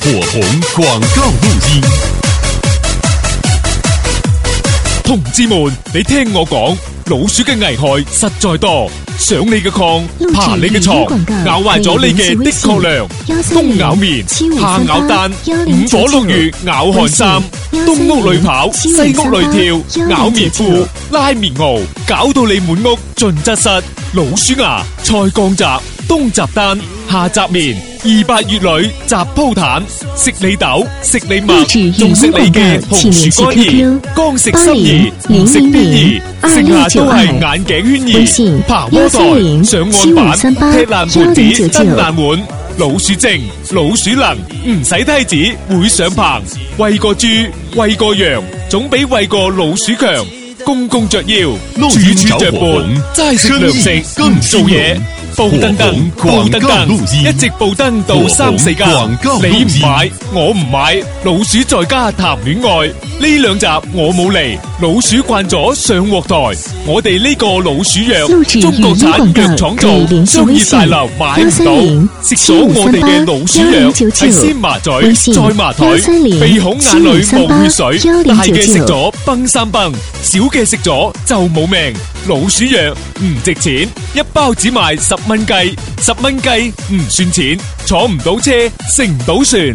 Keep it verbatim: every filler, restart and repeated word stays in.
火紅廣告錄音。同志們，你聽我講，老鼠嘅危害實在多，上你嘅炕，爬你嘅床，咬壞咗你嘅的確良。冬咬棉，夏咬蛋，五火六月咬汗衫，東屋裏跑，西屋裏跳，咬棉褲，拉棉襖，搞到你滿屋盡則濕。老鼠牙，菜降集，冬集單，夏集棉，二八月裏集鋪毯，食你豆，食你麥，仲食你嘅紅薯乾兒，剛食濕兒，唔食邊兒，剩下都係眼鏡圈兒，爬魔台，上岸板，踢爛盤子，蹬爛碗。老鼠精，老鼠能，唔使梯子，會上棚。餵個豬，餵個羊，總比餵個老鼠強。公公着腰，處處着伴，齋食糧食，唔做嘢。報燈燈，報燈燈，一直報燈到三四更。你唔買，我唔買。老鼠在家談戀愛，呢兩集我冇嚟。老鼠慣咗上鑊台，我哋呢個老鼠藥，中國產藥廠做，商業大樓買唔到。食咗我哋嘅老鼠藥，係先麻嘴，再麻腿，鼻孔眼裏冇血水，大嘅食咗崩三崩，小嘅食咗就冇命。老鼠藥唔值錢，一包只賣十蚊雞，十蚊雞唔算錢，坐唔到車，乘唔到船。